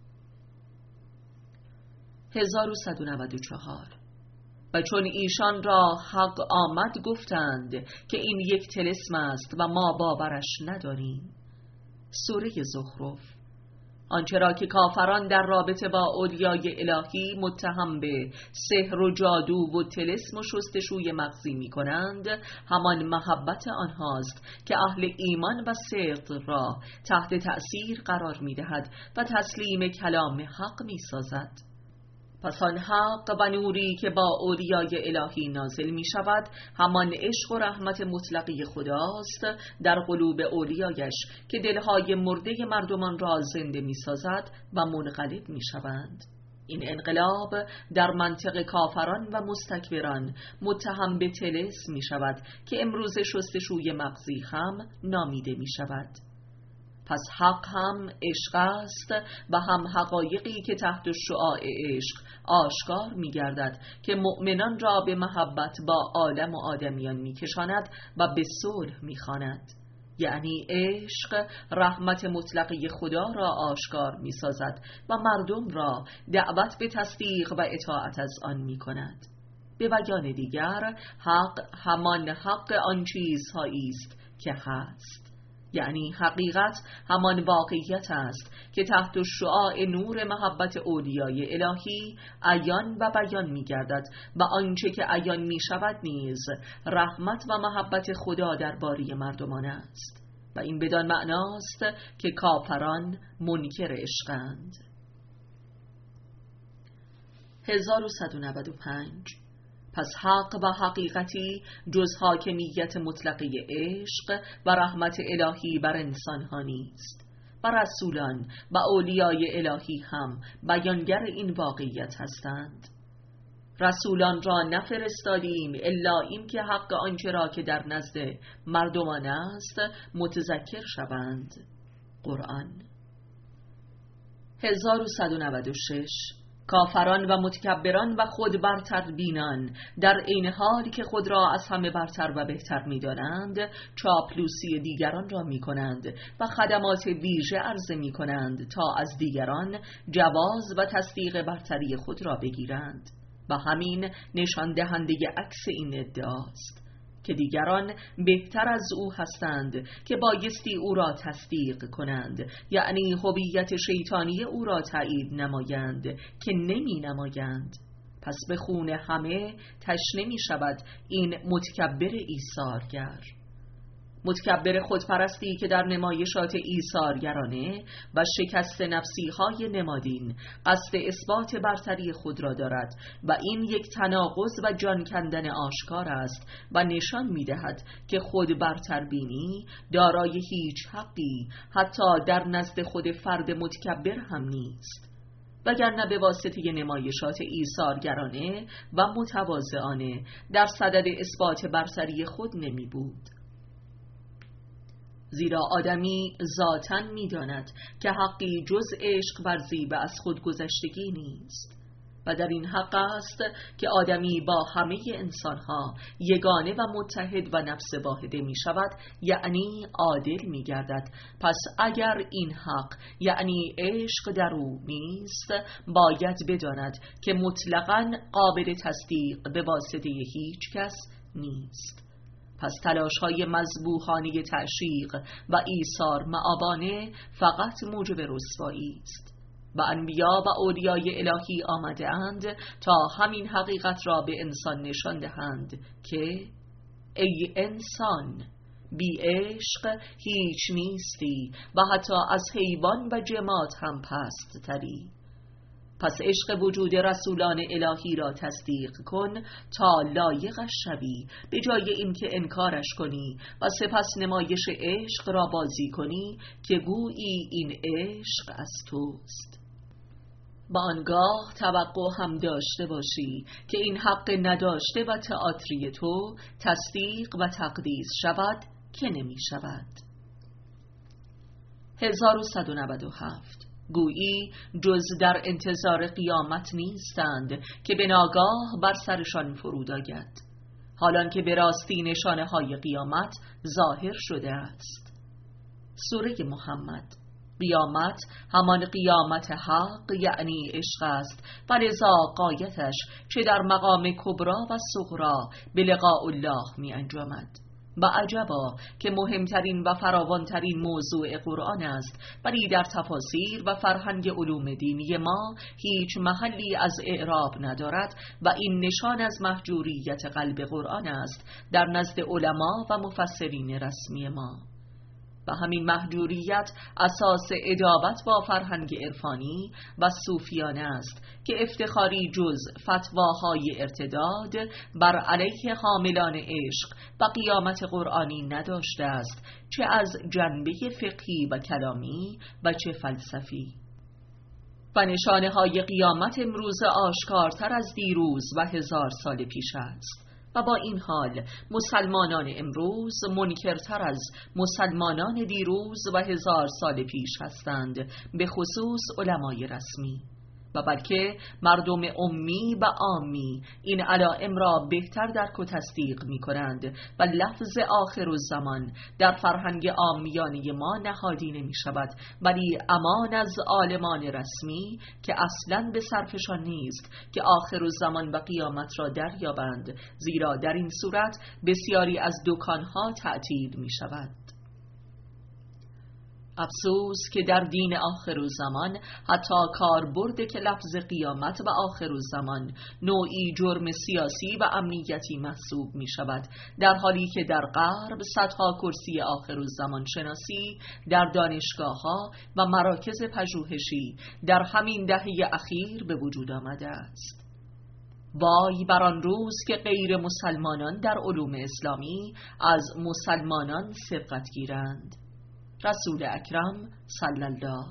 هزار و صد و نود و چهار. و چون ایشان را حق آمد گفتند که این یک طلسم است و ما باورش نداریم. سوره زخرف. آنچه را که کافران در رابطه با اولیای الهی متهم به سحر و جادو و طلسم و شستشوی مغزی می کنند همان محبت آنهاست که اهل ایمان و صدق را تحت تأثیر قرار می دهد و تسلیم کلام حق می سازد. پس آن حق و نوری که با اولیای الهی نازل می شود همان عشق و رحمت مطلقی خداست در قلوب اولیایش که دلهای مرده مردمان را زنده می سازد و منقلب می شوند. این انقلاب در منطق کافران و مستکبران متهم به طلسم می شود که امروز شستشوی مغزی هم نامیده می شود. پس حق هم عشق است و هم حقایقی که تحت شعاع عشق آشکار می گردد که مؤمنان را به محبت با عالم و آدمیان می کشاند و به صلح می خواند. یعنی عشق رحمت مطلقی خدا را آشکار می سازد و مردم را دعوت به تصدیق و اطاعت از آن می کند. به بیان دیگر حق همان حق آن چیزهایی است که هست. یعنی حقیقت همان واقعیت است که تحت شعاع نور محبت اولیای الهی عیان و بیان می گردد و آنچه که عیان می شود نیز رحمت و محبت خدا در باری مردمان است و این بدان معناست که کافران منکر عشقند. هزار و صد و نود و پنج. پس حق و حقیقتی جز حاکمیت مطلقه عشق و رحمت الهی بر انسانها نیست و رسولان و اولیای الهی هم بیانگر این واقعیت هستند. رسولان را نفرستادیم الا این که حق آنچه را که در نزد مردمان است متذکر شوند. قرآن. هزار و صد و نود و شش. کافران و متکبران و خود برتر بینان در عین حالی که خود را از همه برتر و بهتر می دانند چاپلوسی دیگران را می کنند و خدمات ویژه عرضه می کنند تا از دیگران جواز و تصدیق برتری خود را بگیرند و همین نشان دهنده عکس این ادعاست که دیگران بهتر از او هستند که بایستی او را تصدیق کنند، یعنی هویت شیطانی او را تایید نمایند که نمی نمایند. پس به خون همه تشنه می شود این متکبر ایثارگر. متکبر خودپرستی که در نمایشات ایثارگرانه و شکست نفسی‌های نمادین قصد اثبات برتری خود را دارد و این یک تناقض و جان کندن آشکار است و نشان می‌دهد که خود برتربینی دارای هیچ حقی حتی در نزد خود فرد متکبر هم نیست، وگرنه به واسطه نمایشات ایثارگرانه و متواضعانه در صدد اثبات برتری خود نمی بود. زیرا آدمی ذاتاً می‌داند که حقی جز عشق ورزی و از خودگذشتگی نیست و در این حق است که آدمی با همه انسانها یگانه و متحد و نفس واحده می شود، یعنی عادل می گردد. پس اگر این حق یعنی عشق در او نیست، باید بداند که مطلقاً قابل تصدیق به واسطه هیچ کس نیست. پس تلاش‌های مذبوحانه تعشیق و ایثار مآبانه فقط موجب رسوایی است و انبیا و اولیای الهی آمده اند تا همین حقیقت را به انسان نشان دهند که ای انسان، بی عشق هیچ نیستی و حتی از حیوان و جماد هم پست تری. پس عشق وجود رسولان الهی را تصدیق کن تا لایقش شوی، به جای اینکه انکارش کنی و سپس نمایش عشق را بازی کنی که گویی این عشق از توست. با آنگاه توقع هم داشته باشی که این حق نداشته و تئاتری تو تصدیق و تقدیس شود که نمی شود. هزار و صد و نود و هفت. گویی جز در انتظار قیامت نیستند که به ناگاه بر سرشان فرود آید، حالان که به راستی نشانه های قیامت ظاهر شده است. سوره محمد. قیامت همان قیامت حق یعنی عشق است و لذا غایتش چه در مقام کبرا و صغرا به لقاء الله می انجامد. و عجبا که مهمترین و فراوانترین موضوع قرآن است، ولی در تفاسیر و فرهنگ علوم دینی ما هیچ محلی از اعراب ندارد و این نشان از مهجوریت قلب قرآن است در نزد علما و مفسرین رسمی ما. و همین مهجوریت اساس ادابت با فرهنگ عرفانی و صوفیانه است که افتخاری جز فتواهای ارتداد بر علیه حاملان عشق و قیامت قرآنی نداشته است، چه از جنبه فقهی و کلامی و چه فلسفی. و نشانه های قیامت امروز آشکارتر از دیروز و هزار سال پیش است و با این حال مسلمانان امروز منکرتر از مسلمانان دیروز و هزار سال پیش هستند، به خصوص علمای رسمی. و بلکه مردم امی و عامی این علائم را بهتر درک و تصدیق می کنند و لفظ آخر الزمان در فرهنگ عامیانه ما نهادی نمی شود، ولی امان از عالمان رسمی که اصلاً به صرفشان نیست که آخر الزمان و قیامت را دریابند، زیرا در این صورت بسیاری از دکانها تعطیل می شود. افسوس که در دین آخرالزمان حتی کاربرد که لفظ قیامت و آخرالزمان نوعی جرم سیاسی و امنیتی محسوب می شود، در حالی که در غرب صدها کرسی آخرالزمان شناسی در دانشگاه ها و مراکز پژوهشی در همین دهه اخیر به وجود آمده است. وای بر آن روز که غیر مسلمانان در علوم اسلامی از مسلمانان سبقت گیرند. رسول اکرم صلی الله.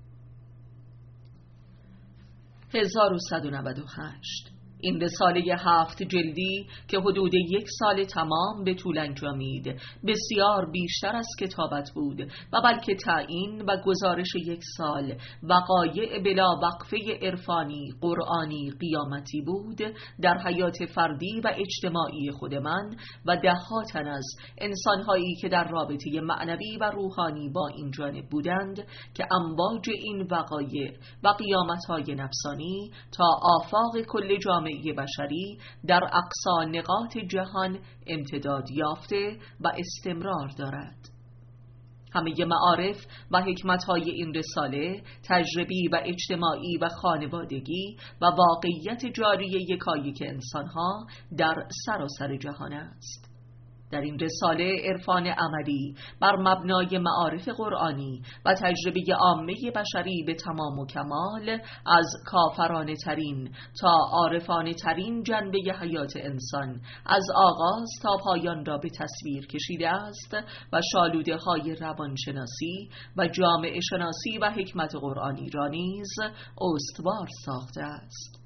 هزار و صد و نود و هشت. این رساله هفت جلدی که حدود یک سال تمام به طول انجامید بسیار بیشتر از کتابت بود و بلکه تعیین و گزارش یک سال وقایع بلا وقفه عرفانی، قرآنی، قیامتی بود در حیات فردی و اجتماعی خود من و ده ها تن از انسانهایی که در رابطه معنوی و روحانی با این جانب بودند که امواج این وقایع و قیامتهای نفسانی تا آفاق کل جامعه بشری در اقصا نقاط جهان امتداد یافته و استمرار دارد. همه معارف و حکمت‌های این رساله تجربی و اجتماعی و خانوادگی و واقعیت جاری یکایک انسان‌ها در سراسر جهان است. در این رساله عرفان عملی بر مبنای معارف قرآنی و تجربه عامه بشری به تمام و کمال از کافرانه ترین تا عارفانه ترین جنبه حیات انسان از آغاز تا پایان را به تصویر کشیده است و شالوده های روانشناسی و جامعه شناسی و حکمت قرآنی را نیز استوار ساخته است.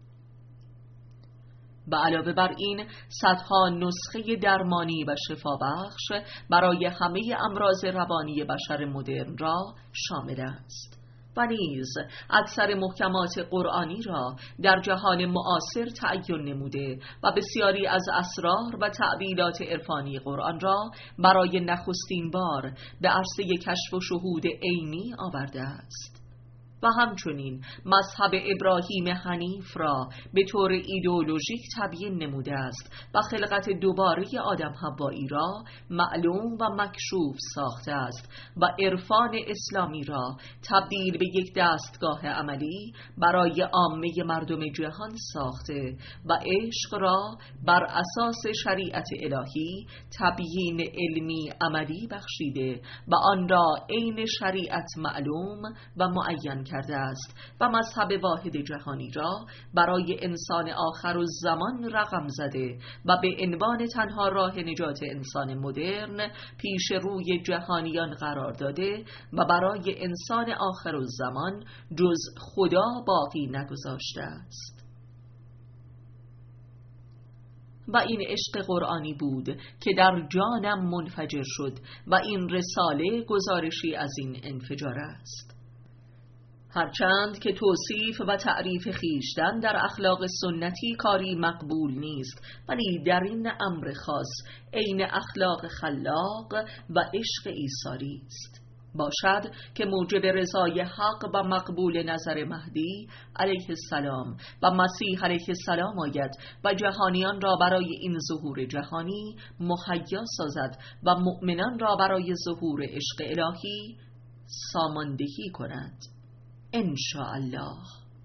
به علاوه بر این صدها نسخه درمانی و شفابخش برای همه امراض روانی بشر مدرن را شامل است و نیز اکثر محکمات قرآنی را در جهان معاصر تعیین نموده و بسیاری از اسرار و تعبیرات عرفانی قرآن را برای نخستین بار به عرصه کشف و شهود عینی آورده است. و همچنین مذهب ابراهیم حنیف را به طور ایدئولوژیک تبیین نموده است و خلقت دوباره آدم حوایی را معلوم و مکشوف ساخته است و عرفان اسلامی را تبدیل به یک دستگاه عملی برای عامه مردم جهان ساخته و عشق را بر اساس شریعت الهی تبیین علمی عملی بخشیده و آن را عین شریعت معلوم و معین کرده است و مذهب واحد جهانی را برای انسان آخر الزمان رقم زده و به عنوان تنها راه نجات انسان مدرن پیش روی جهانیان قرار داده و برای انسان آخر الزمان جز خدا باقی نگذاشته است. و این عشق قرآنی بود که در جانم منفجر شد و این رساله گزارشی از این انفجار است. هرچند که توصیف و تعریف خیشتن در اخلاق سنتی کاری مقبول نیست، ولی در این امر خاص عین اخلاق خلاق و عشق ایثاری است. باشد که موجب رضای حق و مقبول نظر مهدی علیه السلام و مسیح علیه السلام آید و جهانیان را برای این ظهور جهانی مهیا سازد و مؤمنان را برای ظهور عشق الهی ساماندهی کند. ان شاء الله.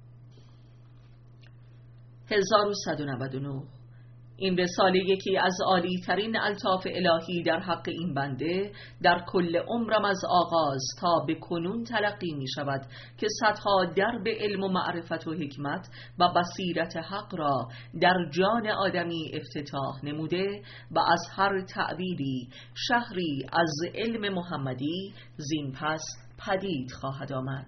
هزار و صد و نود و نه. این رساله یکی از عالی ترین الطاف الهی در حق این بنده در کل عمرم از آغاز تا به کنون تلقی می شود که صدها درب علم و معرفت و حکمت و بصیرت حق را در جان آدمی افتتاح نموده و از هر تعبیری شهری از علم محمدی زین پس پدید خواهد آمد.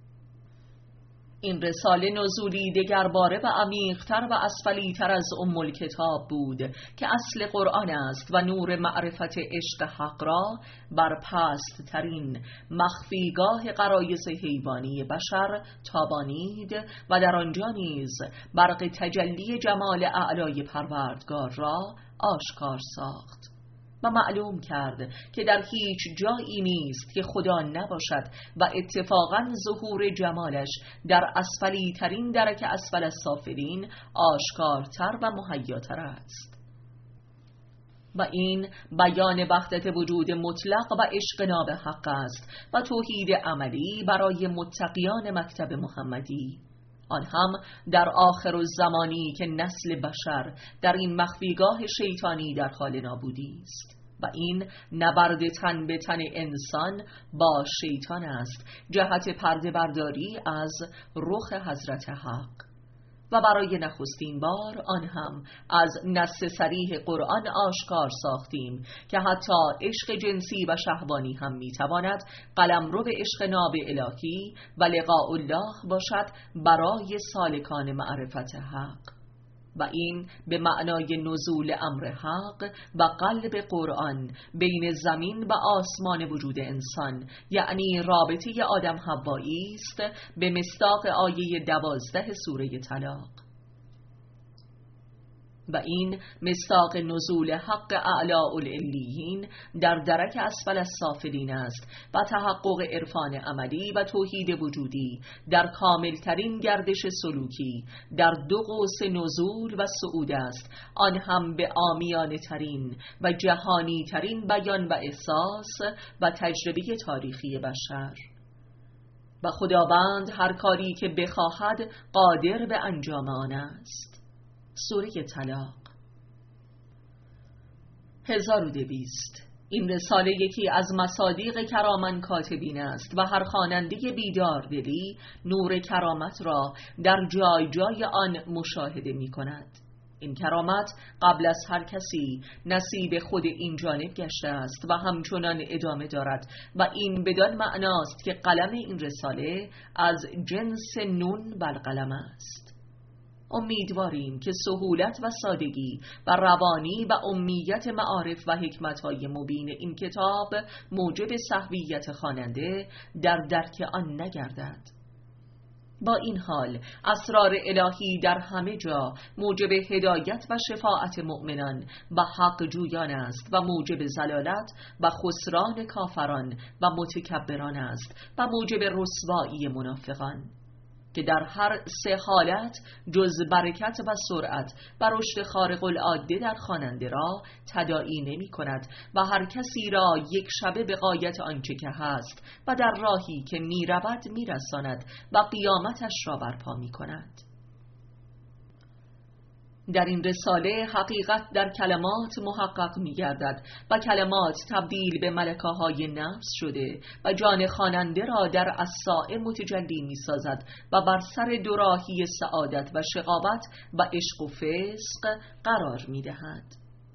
این رساله نزولی دگرباره و عمیق‌تر و اسفلی‌تر از ام الکتاب بود که اصل قرآن است و نور معرفت عشق حق را بر پست ترین مخفیگاه غرایز حیوانی بشر تابانید و در آنجا نیز برق تجلی جمال اعلای پروردگار را آشکار ساخت و معلوم کرد که در هیچ جایی نیست که خدا نباشد و اتفاقاً ظهور جمالش در اسفلی ترین درک اسفل السافلین آشکارتر و مهیاتر است. و این بیان وحدت وجود مطلق و عشق ناب حق است و توحید عملی برای متقیان مکتب محمدی، آن هم در آخر الزمانی که نسل بشر در این مخفیگاه شیطانی در حال نابودی است. و این نبرد تن به تن انسان با شیطان است جهت پرده برداری از رخ حضرت حق. و برای نخستین بار آن هم از نص صریح قرآن آشکار ساختیم که حتی عشق جنسی و شهوانی هم میتواند قلمرو به عشق ناب الهی و لقاء الله باشد برای سالکان معرفت حق. و این به معنای نزول امر حق و قلب قرآن بین زمین و آسمان وجود انسان، یعنی رابطه آدم حوایی است به مصداق آیه دوازده سوره طلاق. و این مصداق نزول حق اعلی العلیین در درک اسفل السافلین است و تحقق عرفان عملی و توحید وجودی در کاملترین گردش سلوکی در دو قوس نزول و صعود است، آن هم به عامیانه ترین و جهانی ترین بیان و احساس و تجربه تاریخی بشر. و خداوند هر کاری که بخواهد قادر به انجام آن است. سوره طلاق. هزار و دویست. این رساله یکی از مصادیق کرامن کاتبین است و هر خواننده بیدار دلی نور کرامت را در جای جای آن مشاهده می کند. این کرامت قبل از هر کسی نصیب خود این جانب گشته است و همچنان ادامه دارد و این بدان معناست که قلم این رساله از جنس نون بر قلم است. امیدواریم که سهولت و سادگی و روانی و امیت معارف و حکمت‌های مبین این کتاب موجب سهویت خواننده در درک آن نگردد. با این حال اسرار الهی در همه جا موجب هدایت و شفاعت مؤمنان و حق جویان است و موجب زلالت و خسران کافران و متکبران است و موجب رسوایی منافقان، که در هر سه حالت جز برکت و سرعت و رشد خارق العاده در خواننده را تداعی نمی کند و هر کسی را یک شبه به غایت آنچه که هست و در راهی که می رود می رساند و قیامتش را برپا می کند. در این رساله حقیقت در کلمات محقق می گردد و کلمات تبدیل به ملکه‌های نفس شده و جان خواننده را در الساعه متجلی می سازد و بر سر دوراهی سعادت و شقاوت و عشق و فسق قرار می دهد.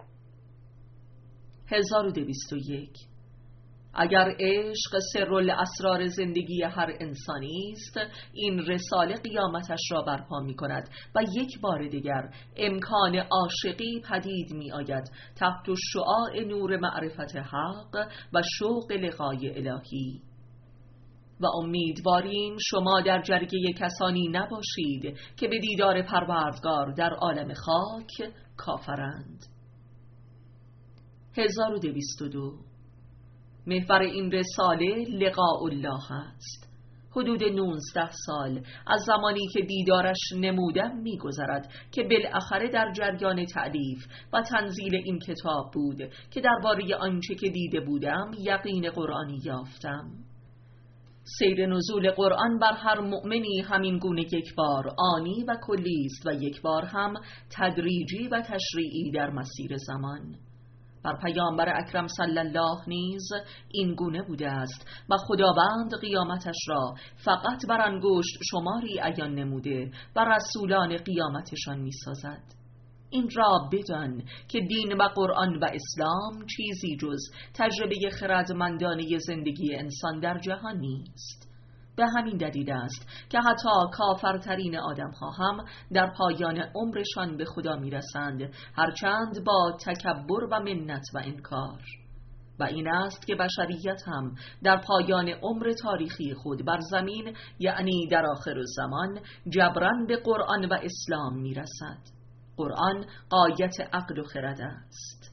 هزار و دویست و یک. اگر عشق سرالاسرار زندگی هر انسانی است، این رساله قیامتش را برپا می کند و یک بار دیگر امکان عاشقی پدید می آید تحت شعاع نور معرفت حق و شوق لقای الهی. و امیدواریم شما در جرگه کسانی نباشید که به دیدار پروردگار در عالم خاک کافرند. هزار و دویست و دو. محور این رساله لقاء الله است. حدود نوزده سال از زمانی که دیدارش نمودم می‌گذرد که بالاخره در جریان تألیف و تنزیل این کتاب بود که درباره آنچه که دیده بودم یقین قرآنی یافتم. سیر نزول قرآن بر هر مؤمنی همین گونه یک بار آنی و کلی است و یک بار هم تدریجی و تشریعی در مسیر زمان. بر پیامبر اکرم صلی الله نیز این گونه بوده است و خداوند قیامتش را فقط بر انگشت شماری عیان نموده و رسولان قیامتشان می سازد. این را بدان که دین و قرآن و اسلام چیزی جز تجربه خردمندانه زندگی انسان در جهان نیست. به همین دلیل است که حتی کافرترین آدم ها هم در پایان عمرشان به خدا می رسند، هرچند با تکبر و منت و انکار. و این است که بشریت هم در پایان عمر تاریخی خود بر زمین، یعنی در آخر الزمان، جبران به قرآن و اسلام می رسد. قرآن غایت عقل و خرد است.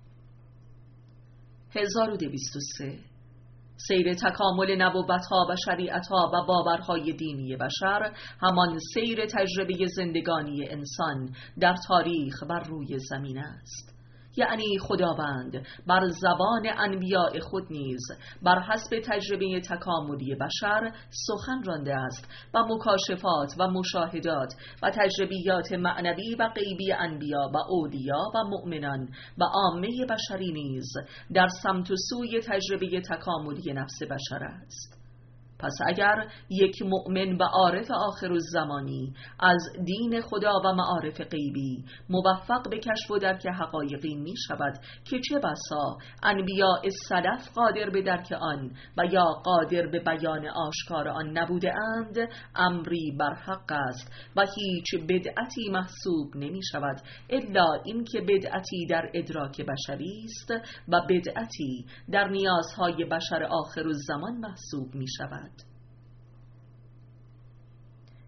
هزار و دویست و سه. سیر تکامل نبوت‌ها و شریعت‌ها و باورهای دینی بشر همان سیر تجربه زندگانی انسان در تاریخ بر روی زمین است. یعنی خداوند بر زبان انبیاء خود نیز بر حسب تجربه تکاملی بشر سخن رانده است و مکاشفات و مشاهدات و تجربیات معنوی و غیبی انبیا و اولیا و مؤمنان و عامه بشری نیز در سمت و سوی تجربه تکاملی نفس بشر است. پس اگر یک مؤمن و عارف آخر الزمانی از دین خدا و معارف غیبی موفق به کشف و درک حقایقی می شود که چه بسا انبیاء سلف قادر به درک آن و یا قادر به بیان آشکار آن نبوده اند، امری بر حق است و هیچ بدعتی محسوب نمی شود الا اینکه بدعتی در ادراک بشری است و بدعتی در نیازهای بشر آخر الزمان محسوب می شود.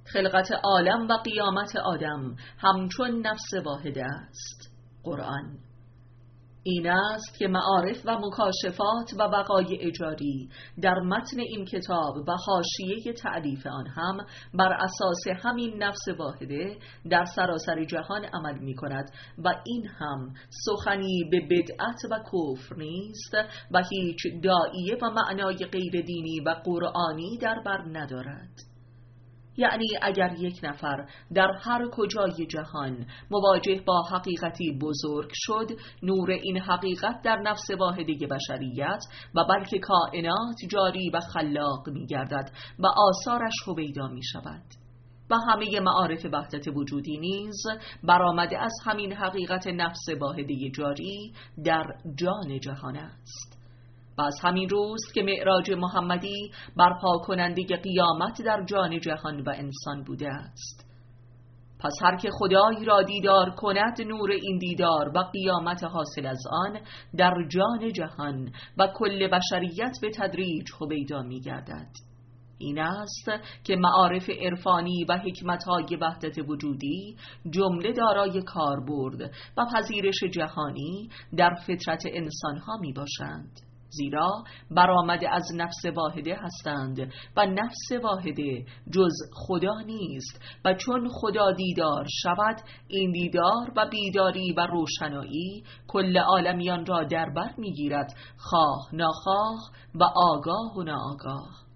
خلقت عالم و قیامت آدم همچون نفس واحد است، قرآن. این است که معارف و مکاشفات و وقایع جاری در متن این کتاب و حاشیه تألیف آن هم بر اساس همین نفس واحده در سراسر جهان عمل می کند و این هم سخنی به بدعت و کفر نیست و هیچ داعیه و معنای غیر دینی و قرآنی در بر ندارد. یعنی اگر یک نفر در هر کجای جهان مواجه با حقیقتی بزرگ شد، نور این حقیقت در نفس واحده بشریت و بلکه کائنات جاری و خلاق می گردد و آثارش هویدا می شود. و همه معارف وحدت وجودی نیز برآمده از همین حقیقت نفس واحده جاری در جان جهان است. و از همین روست که معراج محمدی برپا کننده قیامت در جان جهان و انسان بوده است. پس هر که خدای را دیدار کند، نور این دیدار و قیامت حاصل از آن در جان جهان و کل بشریت به تدریج هویدا می گردد. این است که معارف عرفانی و حکمت‌های وحدت وجودی جمله دارای کاربرد و پذیرش جهانی در فطرت انسان‌ها می باشند، زیرا برآمده از نفس واحده هستند و نفس واحده جز خدا نیست و چون خدا دیدار شود، این دیدار و بیداری و روشنایی کل عالمیان را در بر می‌گیرد، خواه ناخواه و آگاه و ناآگاه.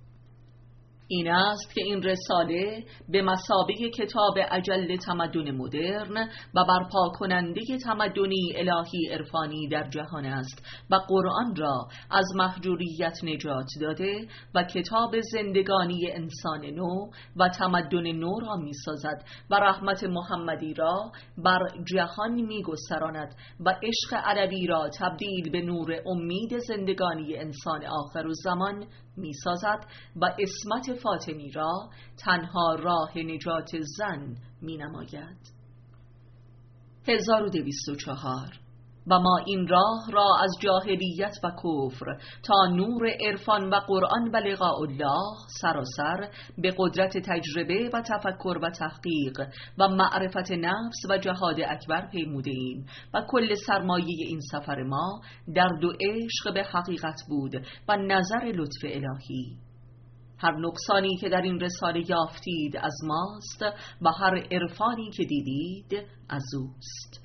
این است که این رساله به مثابه کتاب اجل تمدن مدرن و برپا کننده تمدنی الهی عرفانی در جهان است و قرآن را از مهجوریت نجات داده و کتاب زندگانی انسان نو و تمدن نو را می سازد و رحمت محمدی را بر جهان می گستراند و عشق علوی را تبدیل به نور امید زندگانی انسان آخر الزمان می سازد و عصمت فاطمی را تنها راه نجات زن می نماید. هزار و دویست و چهار. و ما این راه را از جاهلیت و کفر تا نور عرفان و قرآن و لقاء الله سراسر به قدرت تجربه و تفکر و تحقیق و معرفت نفس و جهاد اکبر پیموده ایم و کل سرمایه این سفر ما درد و عشق به حقیقت بود و نظر لطف الهی. هر نقصانی که در این رساله یافتید از ماست و هر عرفانی که دیدید از اوست.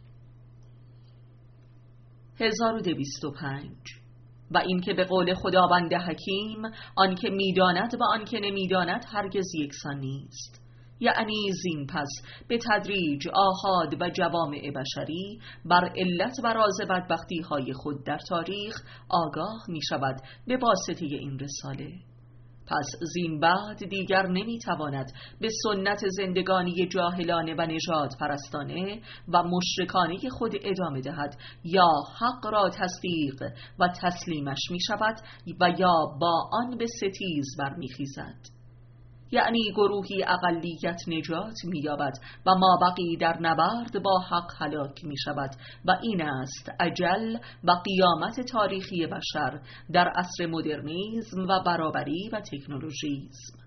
هزار و دویست و پنج. و این که به قول خداوند حکیم، آن که میداند و آن که نمیداند هرگز یکسان نیست. یعنی زین پس به تدریج آحاد و جوامع بشری بر علت و راز بدبختی های خود در تاریخ آگاه می شود به واسطه این رساله. پس زین بعد دیگر نمیتواند به سنت زندگانی جاهلانه و نژاد پرستانه و مشرکانه خود ادامه دهد، یا حق را تصدیق و تسلیمش می شود و یا با آن به ستیز برمیخیزد. یعنی گروهی اقلیت نجات می‌یابد و ما بقی در نبرد با حق هلاک می‌شود و این است اجل و قیامت تاریخی بشر در عصر مدرنیسم و برابری و تکنولوژیسم.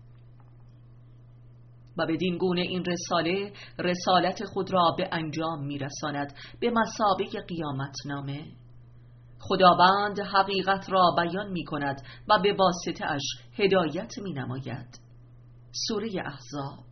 و بدین گونه این رساله رسالت خود را به انجام می‌رساند به مثابه قیامت نامه. خداوند حقیقت را بیان می‌کند و به واسطه اش هدایت می‌نماید. سوره احزاب.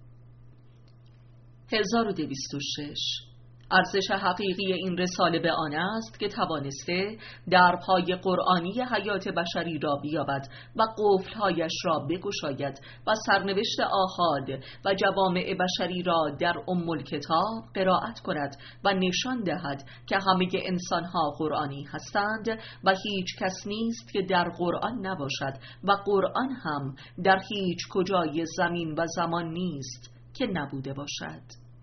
هزار و دویست و شش. ارزش حقیقی این رساله به آن است که توانسته در پای قرآنی حیات بشری را بیابد و قفل‌هایش را بگشاید و سرنوشت آحاد و جوامع بشری را در ام الکتاب قرائت کند و نشان دهد که همه انسان‌ها قرآنی هستند و هیچ کس نیست که در قرآن نباشد و قرآن هم در هیچ کجای زمین و زمان نیست که نبوده باشد.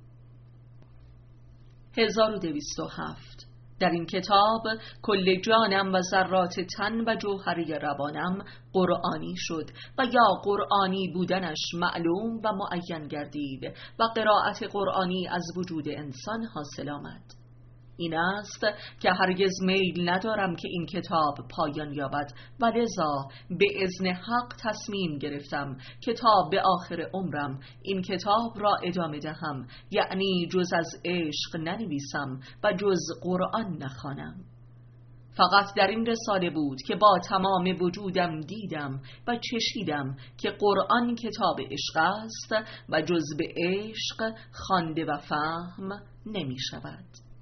هزار و دویست و هفت. در این کتاب کل جانم و ذرات تن و جوهری روانم قرآنی شد و یا قرآنی بودنش معلوم و معین گردید و قرائت قرآنی از وجود انسان حاصل آمد. این است که هرگز میل ندارم که این کتاب پایان یابد و لذا به اذن حق تصمیم گرفتم که تا به آخر عمرم این کتاب را ادامه دهم، یعنی جز از عشق ننویسم و جز قرآن نخوانم. فقط در این رساله بود که با تمام وجودم دیدم و چشیدم که قرآن کتاب عشق است و جز به عشق خوانده و فهم نمی شود.